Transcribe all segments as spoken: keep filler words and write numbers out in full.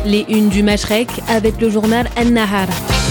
Les unes du Mashrek avec le journal An-Nahar.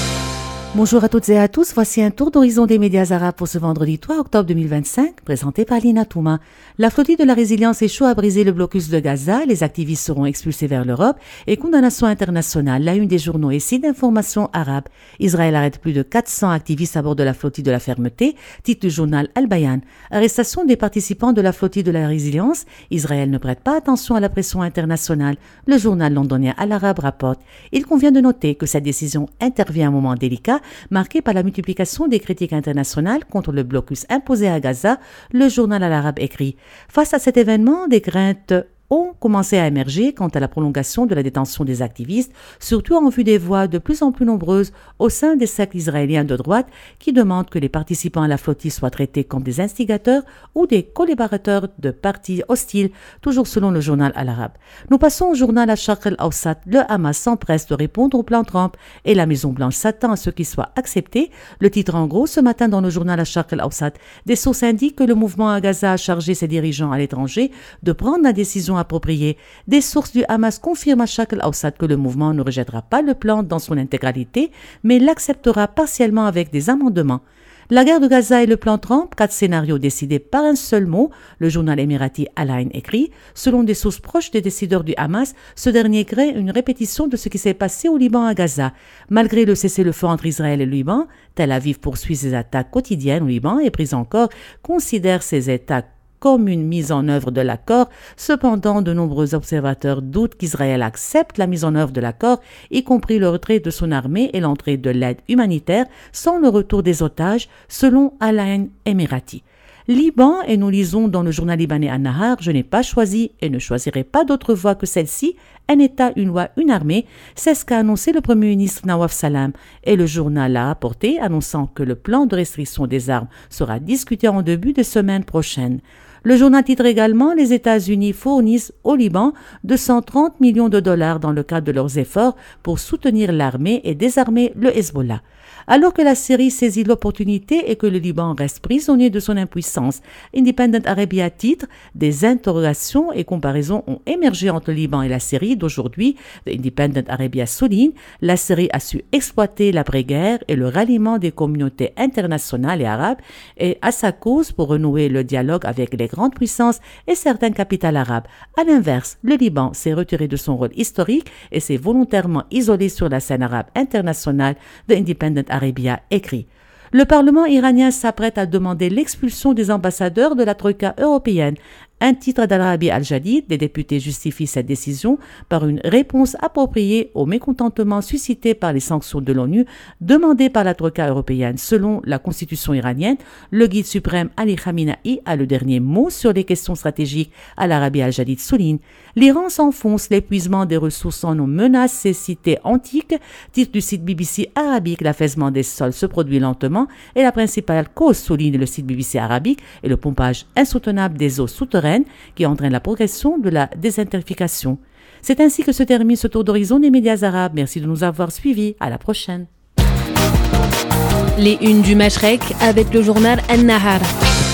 Bonjour à toutes et à tous, voici un tour d'horizon des médias arabes pour ce vendredi trois octobre deux mille vingt-cinq, présenté par Lina Touma. La flottille de la résilience échoue à briser le blocus de Gaza, les activistes seront expulsés vers l'Europe et condamnation internationale, la une des journaux et sites d'information arabes. Israël arrête plus de quatre cents activistes à bord de la flottille de la fermeté, titre du journal Al-Bayan. Arrestation des participants de la flottille de la résilience, Israël ne prête pas attention à la pression internationale, le journal londonien Al-Arab rapporte. Il convient de noter que cette décision intervient à un moment délicat, marqué par la multiplication des critiques internationales contre le blocus imposé à Gaza, le journal Al-Arab écrit. Face à cet événement, des craintes ont commencé à émerger quant à la prolongation de la détention des activistes, surtout en vue des voix de plus en plus nombreuses au sein des cercles israéliens de droite qui demandent que les participants à la flottille soient traités comme des instigateurs ou des collaborateurs de partis hostiles, toujours selon le journal Al-Arab. Nous passons au journal Al-Sharq al-Awsat. Le Hamas s'empresse de répondre au plan Trump et la Maison-Blanche s'attend à ce qu'il soit accepté. Le titre en gros ce matin dans le journal Al-Sharq al-Awsat. Des sources indiquent que le mouvement à Gaza a chargé ses dirigeants à l'étranger de prendre la décision appropriée. Des sources du Hamas confirment à Sharq al-Awsat que le mouvement ne rejettera pas le plan dans son intégralité, mais l'acceptera partiellement avec des amendements. La guerre de Gaza et le plan Trump, quatre scénarios décidés par un seul mot, le journal émirati Al-Ain écrit. Selon des sources proches des décideurs du Hamas, ce dernier crée une répétition de ce qui s'est passé au Liban à Gaza. Malgré le cessez-le-feu entre Israël et le Liban, Tel Aviv poursuit ses attaques quotidiennes au Liban et prise encore considère ses attaques comme une mise en œuvre de l'accord. Cependant, de nombreux observateurs doutent qu'Israël accepte la mise en œuvre de l'accord, y compris le retrait de son armée et l'entrée de l'aide humanitaire sans le retour des otages, selon Al-Ain émirati. Liban, et nous lisons dans le journal libanais An-Nahar, je n'ai pas choisi et ne choisirai pas d'autre voie que celle-ci, un État, une loi, une armée, c'est ce qu'a annoncé le Premier ministre Nawaf Salam, et le journal l'a rapporté, annonçant que le plan de restriction des armes sera discuté en début de semaine prochaine. Le journal titre également « Les États-Unis fournissent au Liban deux cent trente millions de dollars dans le cadre de leurs efforts pour soutenir l'armée et désarmer le Hezbollah ». Alors que la Syrie saisit l'opportunité et que le Liban reste prisonnier de son impuissance, Independent Arabia titre « Des interrogations et comparaisons ont émergé entre le Liban et la Syrie d'aujourd'hui ». Independent Arabia souligne « La Syrie a su exploiter l'après-guerre et le ralliement des communautés internationales et arabes et à sa cause pour renouer le dialogue avec les grandes puissances et certaines capitales arabes. À l'inverse, le Liban s'est retiré de son rôle historique et s'est volontairement isolé sur la scène arabe internationale ». The Independent Arabia écrit. Le Parlement iranien s'apprête à demander l'expulsion des ambassadeurs de la Troïka européenne. Un titre d'Al-Arabi Al-Jadid, des députés justifient cette décision par une réponse appropriée au mécontentement suscité par les sanctions de l'ONU demandées par la Troïka européenne. Selon la constitution iranienne, le guide suprême Ali Khamenei a le dernier mot sur les questions stratégiques. Al-Arabi Al-Jadid souligne « L'Iran s'enfonce, l'épuisement des ressources en eau menace ses cités antiques ». Titre du site B B C arabique, l'affaissement des sols se produit lentement et la principale cause, souligne le site B B C arabique, est le pompage insoutenable des eaux souterraines qui entraîne la progression de la désertification. C'est ainsi que se termine ce tour d'horizon des médias arabes. Merci de nous avoir suivis. À la prochaine. Les unes du Mashrek avec le journal An-Nahar.